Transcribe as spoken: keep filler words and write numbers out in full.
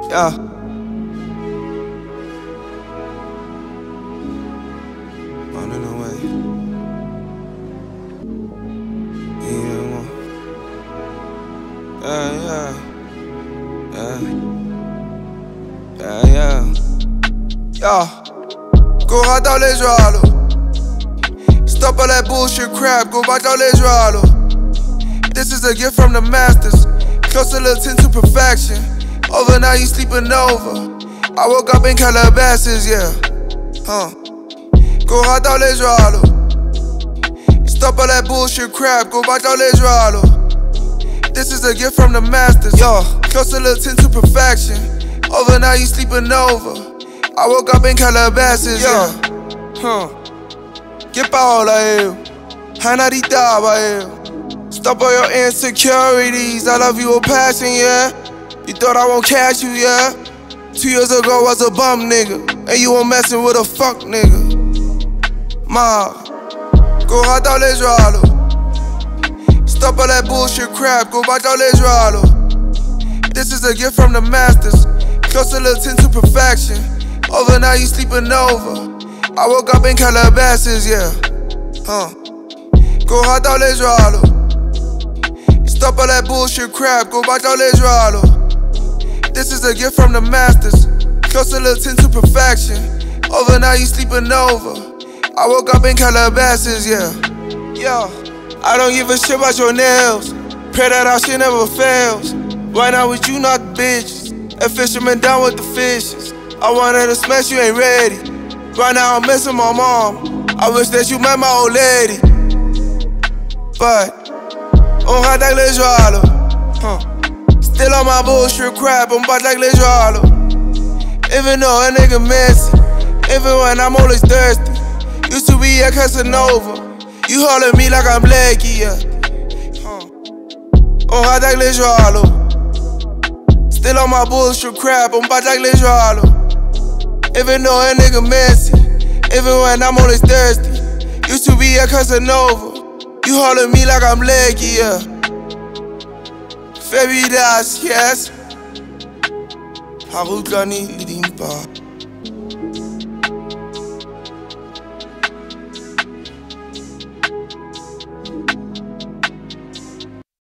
Yeah. Running away. Yeah. Yeah, yeah. Yeah. Yeah, yeah. Yeah. Go hard dans les joies, stop all that bullshit crap, go back dans les joies. This is a gift from the masters, close a little to perfection. Overnight you sleeping over, I woke up in Calabasas, yeah. Huh. Go hard dans les joies, stop all that bullshit crap, go back dans les joies. This is a gift from the masters, yo. Close a little to perfection. Overnight you sleeping over, I woke up in Calabasas, yeah. Huh. Get all of you, Hanadita by you. Stop all your insecurities, I love you with passion, yeah. You thought I won't catch you, yeah. Two years ago I was a bum nigga, and you were messing with a fuck nigga. Ma, go hard dans les joies. Stop all that bullshit crap, go back dans les joies. This is a gift from the masters, close a little to perfection. Overnight you sleeping over, I woke up in Calabasas, yeah. Huh. Go hard dans les joies. Stop all that bullshit crap, go back dans les joies. This is a gift from the masters, close a little to perfection. Overnight you sleeping over, I woke up in Calabasas, yeah. Yeah. I don't give a shit about your nails, pray that our shit never fails. Right now with you, not the bitches, a fisherman down with the fishes. I wanted to smash, you ain't ready. Right now I'm missing my mom, I wish that you met my old lady. But, on rate avec les joies, huh. Still on my bullshit crap, on back like les joies. Even though a nigga messy, even when I'm always thirsty. Used to be a Casanova, you hollering me like I'm Blackie, yeah. Huh. On rate avec les joies. Still on my bullshit crap, on back like les joies. Even though a nigga messy, even when I'm always thirsty. Used to be a Casanova, you hollering me like I'm Blackie, yeah. Fairy das, yes. Harold Gunny leading bar.